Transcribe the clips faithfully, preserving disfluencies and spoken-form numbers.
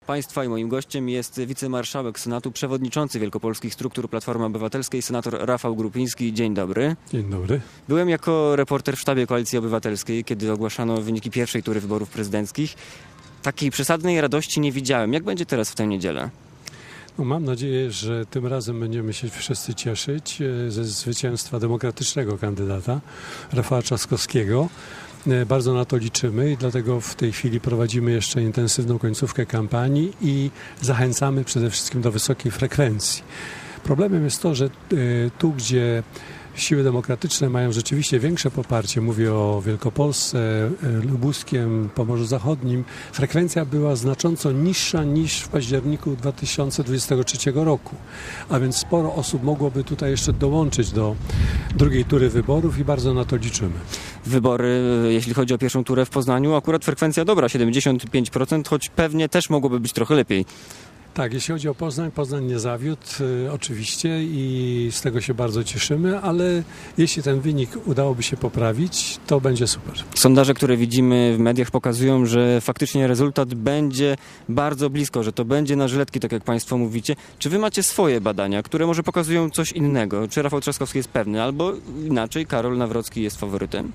Państwa i moim gościem jest wicemarszałek Senatu, przewodniczący Wielkopolskich Struktur Platformy Obywatelskiej, senator Rafał Grupiński. Dzień dobry. Dzień dobry. Byłem jako reporter w sztabie Koalicji Obywatelskiej, kiedy ogłaszano wyniki pierwszej tury wyborów prezydenckich. Takiej przesadnej radości nie widziałem. Jak będzie teraz w tę niedzielę? No, mam nadzieję, że tym razem będziemy się wszyscy cieszyć ze zwycięstwa demokratycznego kandydata, Rafała Trzaskowskiego. Bardzo na to liczymy i dlatego w tej chwili prowadzimy jeszcze intensywną końcówkę kampanii i zachęcamy przede wszystkim do wysokiej frekwencji. Problemem jest to, że tu, gdzie siły demokratyczne mają rzeczywiście większe poparcie, mówię o Wielkopolsce, Lubuskiem, Pomorzu Zachodnim, frekwencja była znacząco niższa niż w październiku dwa tysiące dwudziestego trzeciego roku. A więc sporo osób mogłoby tutaj jeszcze dołączyć do drugiej tury wyborów i bardzo na to liczymy. Wybory, jeśli chodzi o pierwszą turę w Poznaniu, akurat frekwencja dobra, siedemdziesiąt pięć procent, choć pewnie też mogłoby być trochę lepiej. Tak, jeśli chodzi o Poznań, Poznań nie zawiódł y, oczywiście i z tego się bardzo cieszymy, ale jeśli ten wynik udałoby się poprawić, to będzie super. Sondaże, które widzimy w mediach, pokazują, że faktycznie rezultat będzie bardzo blisko, że to będzie na żyletki, tak jak Państwo mówicie. Czy Wy macie swoje badania, które może pokazują coś innego? Czy Rafał Trzaskowski jest pewny, albo inaczej Karol Nawrocki jest faworytem?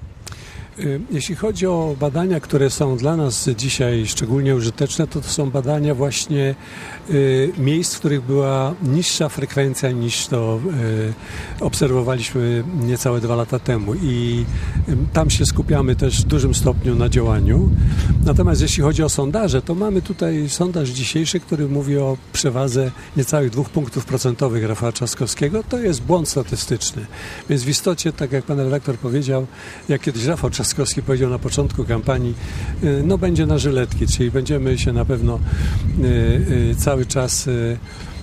Jeśli chodzi o badania, które są dla nas dzisiaj szczególnie użyteczne, to to są badania właśnie y, miejsc, w których była niższa frekwencja niż to y, obserwowaliśmy niecałe dwa lata temu i y, tam się skupiamy też w dużym stopniu na działaniu. Natomiast jeśli chodzi o sondaże, to mamy tutaj sondaż dzisiejszy, który mówi o przewadze niecałych dwóch punktów procentowych Rafała Trzaskowskiego. To jest błąd statystyczny. Więc w istocie, tak jak pan redaktor powiedział, jak kiedyś Rafał Trzaskowski powiedział na początku kampanii, no będzie na żyletki, czyli będziemy się na pewno y, y, cały czas y,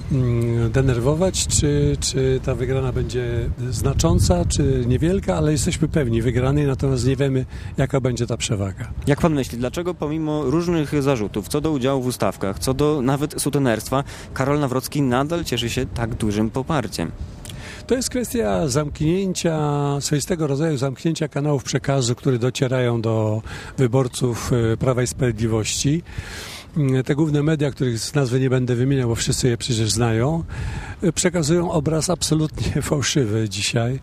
y, denerwować, czy, czy ta wygrana będzie znacząca, czy niewielka, ale jesteśmy pewni wygranej, natomiast nie wiemy, jaka będzie ta przewaga. Jak pan myśli, dlaczego pomimo różnych zarzutów, co do udziału w ustawkach, co do nawet sutenerstwa, Karol Nawrocki nadal cieszy się tak dużym poparciem? To jest kwestia zamknięcia, swoistego rodzaju zamknięcia kanałów przekazu, które docierają do wyborców Prawa i Sprawiedliwości. Te główne media, których z nazwy nie będę wymieniał, bo wszyscy je przecież znają, przekazują obraz absolutnie fałszywy dzisiaj.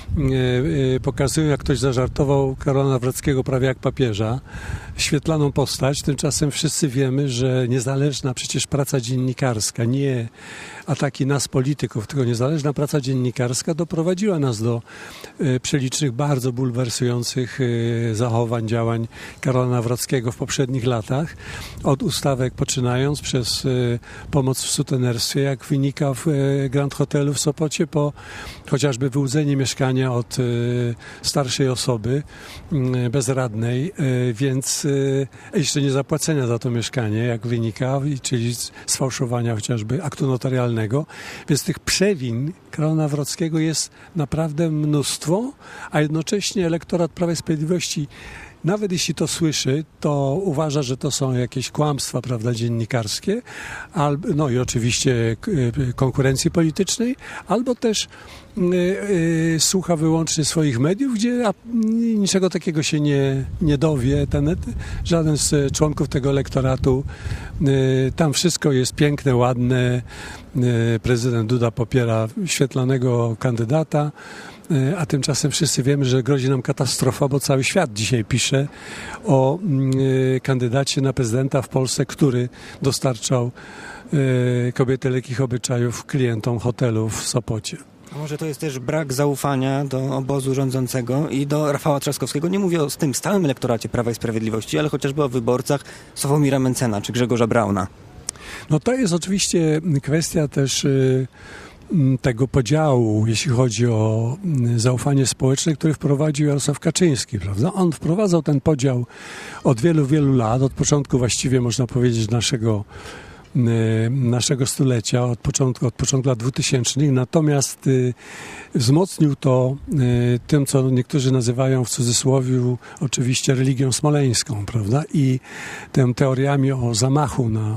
Pokazują, jak ktoś zażartował Karola Nawrockiego prawie jak papieża, świetlaną postać. Tymczasem wszyscy wiemy, że niezależna przecież praca dziennikarska, nie ataki nas polityków, tylko niezależna praca dziennikarska doprowadziła nas do przelicznych, bardzo bulwersujących zachowań, działań Karola Nawrockiego w poprzednich latach. Od ustawek poczynając przez pomoc w sutenerstwie, jak wynika w Grand Hotelu w Sopocie, po chociażby wyłudzenie mieszkania od starszej osoby bezradnej, więc jeszcze nie zapłacenia za to mieszkanie, jak wynika, czyli sfałszowania chociażby aktu notarialnego. Więc tych przewin Karola Nawrockiego jest naprawdę mnóstwo, a jednocześnie elektorat Prawa i Sprawiedliwości, nawet jeśli to słyszy, to uważa, że to są jakieś kłamstwa, prawda, dziennikarskie, albo, no i oczywiście konkurencji politycznej, albo też y, y, słucha wyłącznie swoich mediów, gdzie a, niczego takiego się nie, nie dowie. Ten, żaden z członków tego elektoratu. Y, tam wszystko jest piękne, ładne. Y, prezydent Duda popiera świetlanego kandydata. A tymczasem wszyscy wiemy, że grozi nam katastrofa, bo cały świat dzisiaj pisze o y, kandydacie na prezydenta w Polsce, który dostarczał y, kobiety lekkich obyczajów klientom hotelu w Sopocie. A może to jest też brak zaufania do obozu rządzącego i do Rafała Trzaskowskiego? Nie mówię o tym stałym elektoracie Prawa i Sprawiedliwości, ale chociażby o wyborcach Sławomira Mentzena czy Grzegorza Brauna. No to jest oczywiście kwestia też y, tego podziału, jeśli chodzi o zaufanie społeczne, który wprowadził Jarosław Kaczyński, prawda? On wprowadzał ten podział od wielu, wielu lat, od początku właściwie można powiedzieć naszego naszego stulecia, od początku, od początku lat dwutysięcznych, natomiast y, wzmocnił to y, tym, co niektórzy nazywają w cudzysłowie oczywiście religią smoleńską, prawda? I tym teoriami o zamachu na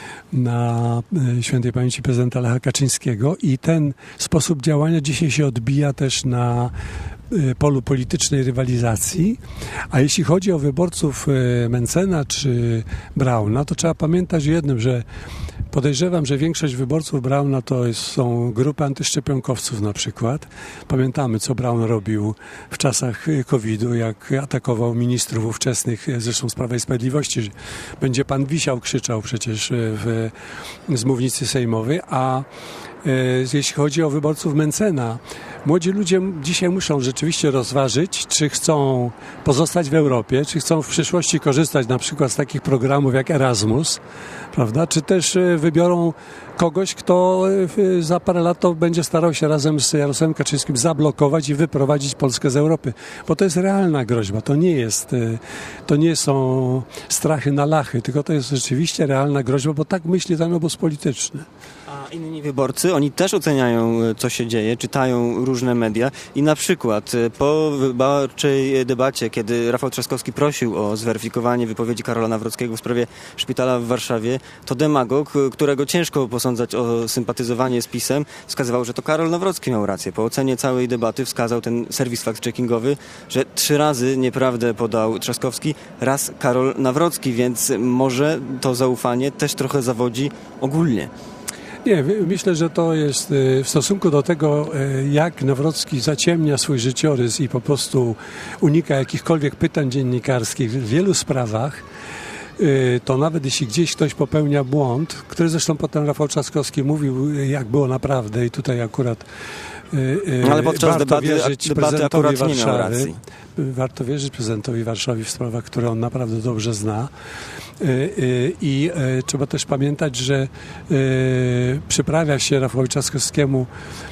na świętej pamięci prezydenta Lecha Kaczyńskiego i ten sposób działania dzisiaj się odbija też na polu politycznej rywalizacji, a jeśli chodzi o wyborców Mentzena czy Brauna, to trzeba pamiętać o jednym, że podejrzewam, że większość wyborców Brauna to jest, są grupy antyszczepionkowców na przykład. Pamiętamy, co Braun robił w czasach kowida, jak atakował ministrów ówczesnych, zresztą z Prawa i Sprawiedliwości, że będzie pan wisiał, krzyczał przecież w, z mównicy sejmowej, a jeśli chodzi o wyborców Mentzena, młodzi ludzie dzisiaj muszą rzeczywiście rozważyć, czy chcą pozostać w Europie, czy chcą w przyszłości korzystać na przykład z takich programów jak Erasmus, prawda? Czy też wybiorą kogoś, kto za parę lat to będzie starał się razem z Jarosławem Kaczyńskim zablokować i wyprowadzić Polskę z Europy. Bo to jest realna groźba, to nie jest, to nie są strachy na lachy, tylko to jest rzeczywiście realna groźba, bo tak myśli ten obóz polityczny. A inni wyborcy, oni też oceniają, co się dzieje, czytają różne media i na przykład po wyborczej debacie, kiedy Rafał Trzaskowski prosił o zweryfikowanie wypowiedzi Karola Nawrockiego w sprawie szpitala w Warszawie, to demagog, którego ciężko posądzać o sympatyzowanie z PiS-em, wskazywał, że to Karol Nawrocki miał rację. Po ocenie całej debaty wskazał ten serwis fact-checkingowy, że trzy razy nieprawdę podał Trzaskowski, raz Karol Nawrocki, więc może to zaufanie też trochę zawodzi ogólnie. Nie, myślę, że to jest w stosunku do tego, jak Nawrocki zaciemnia swój życiorys i po prostu unika jakichkolwiek pytań dziennikarskich w wielu sprawach, to nawet jeśli gdzieś ktoś popełnia błąd, który zresztą potem Rafał Trzaskowski mówił, jak było naprawdę i tutaj akurat ale podczas warto debaty, wierzyć debaty prezydentowi akurat nie miał Warszawy. racji. Warto wierzyć prezydentowi Warszawy w sprawach, które on naprawdę dobrze zna. I trzeba też pamiętać, że przyprawia się Rafałowi Trzaskowskiemu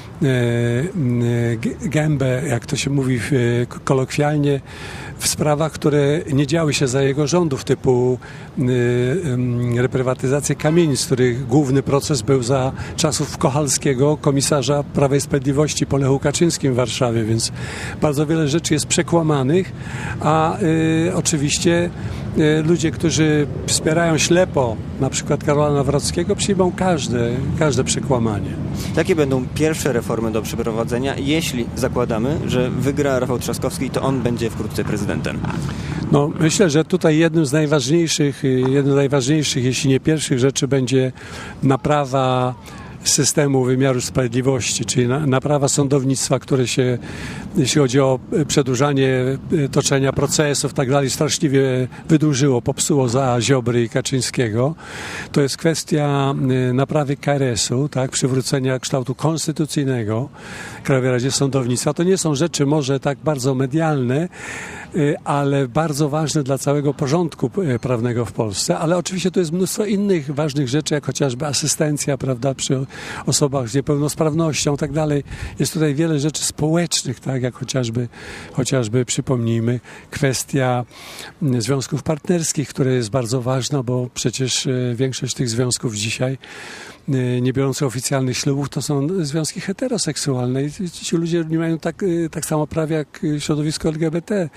gębę, jak to się mówi kolokwialnie, w sprawach, które nie działy się za jego rządów, typu reprywatyzację kamienic, których główny proces był za czasów Kochalskiego, komisarza Prawa i Sprawiedliwości po Lechu Kaczyńskim w Warszawie, więc bardzo wiele rzeczy jest przekłamanych, a y, oczywiście y, ludzie, którzy wspierają ślepo na przykład Karola Nawrockiego, przyjmą każde, każde przekłamanie. Jakie będą pierwsze reformy do przeprowadzenia, jeśli zakładamy, że wygra Rafał Trzaskowski, to on będzie wkrótce prezydentem? No, myślę, że tutaj jednym z najważniejszych, jednym z najważniejszych, jeśli nie pierwszych rzeczy będzie naprawa systemu wymiaru sprawiedliwości, czyli naprawa sądownictwa, które się, jeśli chodzi o przedłużanie toczenia procesów, tak dalej, straszliwie wydłużyło, popsuło za Ziobry i Kaczyńskiego. To jest kwestia naprawy K R S-u, tak, przywrócenia kształtu konstytucyjnego Krajowej Radzie Sądownictwa. To nie są rzeczy może tak bardzo medialne, ale bardzo ważne dla całego porządku prawnego w Polsce, ale oczywiście to jest mnóstwo innych ważnych rzeczy, jak chociażby asystencja, prawda, przy osobach z niepełnosprawnością, tak dalej. Jest tutaj wiele rzeczy społecznych, tak, jak chociażby, chociażby przypomnijmy, kwestia związków partnerskich, która jest bardzo ważna, bo przecież większość tych związków dzisiaj nie biorące oficjalnych ślubów, to są związki heteroseksualne i ci ludzie nie mają tak, tak samo praw jak środowisko L G B T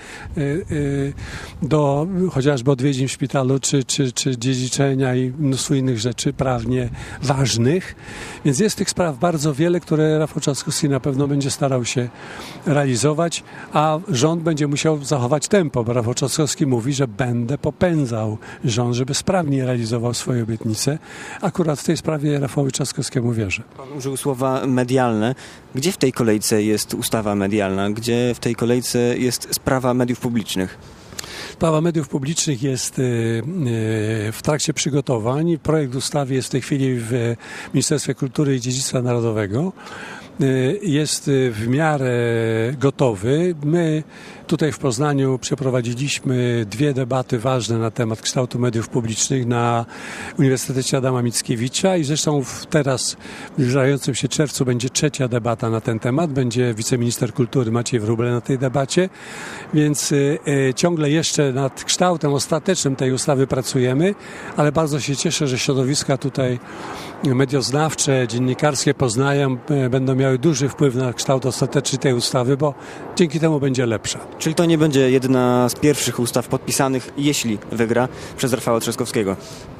do chociażby odwiedzin w szpitalu, czy, czy, czy dziedziczenia i mnóstwo innych rzeczy prawnie ważnych. Więc jest tych spraw bardzo wiele, które Rafał Trzaskowski na pewno będzie starał się realizować, a rząd będzie musiał zachować tempo, bo Rafał Trzaskowski mówi, że będę popędzał rząd, żeby sprawnie realizował swoje obietnice. Akurat w tej sprawie Rafałowi Trzaskowskiemu wierzę. Pan użył słowa medialne. Gdzie w tej kolejce jest ustawa medialna? Gdzie w tej kolejce jest sprawa mediów publicznych? Sprawa mediów publicznych jest w trakcie przygotowań. Projekt ustawy jest w tej chwili w Ministerstwie Kultury i Dziedzictwa Narodowego. Jest w miarę gotowy. My tutaj w Poznaniu przeprowadziliśmy dwie debaty ważne na temat kształtu mediów publicznych na Uniwersytecie Adama Mickiewicza i zresztą teraz w zbliżającym się czerwcu będzie trzecia debata na ten temat. Będzie wiceminister kultury Maciej Wróbel na tej debacie, więc y, y, ciągle jeszcze nad kształtem ostatecznym tej ustawy pracujemy, ale bardzo się cieszę, że środowiska tutaj medioznawcze, dziennikarskie poznają, y, będą miały duży wpływ na kształt ostateczny tej ustawy, bo dzięki temu będzie lepsza. Czyli to nie będzie jedna z pierwszych ustaw podpisanych, jeśli wygra, przez Rafała Trzaskowskiego?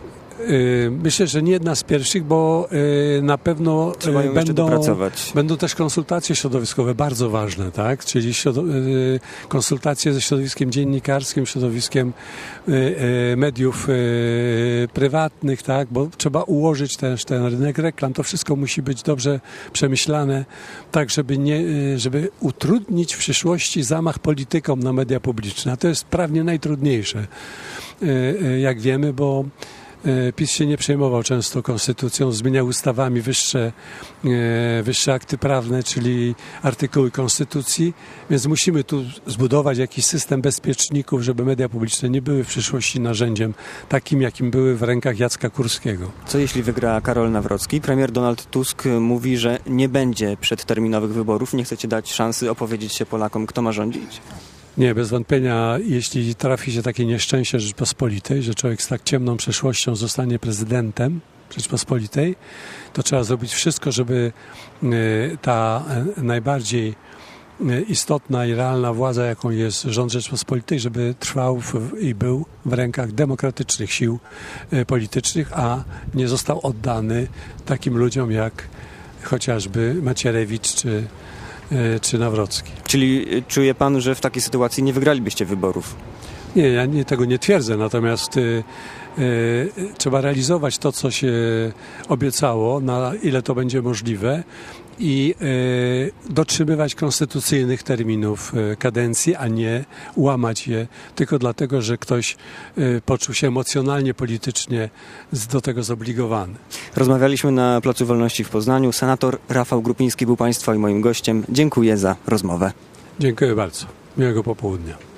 Myślę, że nie jedna z pierwszych, bo na pewno Trzeba ją jeszcze będą, dopracować. będą też konsultacje środowiskowe bardzo ważne, tak? Czyli konsultacje ze środowiskiem dziennikarskim, środowiskiem mediów prywatnych, tak? Bo trzeba ułożyć też ten rynek reklam. To wszystko musi być dobrze przemyślane, tak żeby, nie, żeby utrudnić w przyszłości zamach politykom na media publiczne. A to jest prawnie najtrudniejsze, jak wiemy, bo PiS się nie przejmował często konstytucją, zmieniał ustawami wyższe, wyższe akty prawne, czyli artykuły konstytucji, więc musimy tu zbudować jakiś system bezpieczników, żeby media publiczne nie były w przyszłości narzędziem takim, jakim były w rękach Jacka Kurskiego. Co jeśli wygra Karol Nawrocki? Premier Donald Tusk mówi, że nie będzie przedterminowych wyborów. Nie chcecie dać szansy opowiedzieć się Polakom, kto ma rządzić? Nie, bez wątpienia, jeśli trafi się takie nieszczęście Rzeczpospolitej, że człowiek z tak ciemną przeszłością zostanie prezydentem Rzeczpospolitej, to trzeba zrobić wszystko, żeby ta najbardziej istotna i realna władza, jaką jest rząd Rzeczpospolitej, żeby trwał w, i był w rękach demokratycznych sił politycznych, a nie został oddany takim ludziom jak chociażby Macierewicz czy czy Nawrocki. Czyli czuje pan, że w takiej sytuacji nie wygralibyście wyborów? Nie, ja nie, tego nie twierdzę, natomiast y, y, trzeba realizować to, co się obiecało, na ile to będzie możliwe i y, dotrzymywać konstytucyjnych terminów y, kadencji, a nie łamać je tylko dlatego, że ktoś y, poczuł się emocjonalnie, politycznie z, do tego zobligowany. Rozmawialiśmy na Placu Wolności w Poznaniu. Senator Rafał Grupiński był państwa i moim gościem. Dziękuję za rozmowę. Dziękuję bardzo. Miłego popołudnia.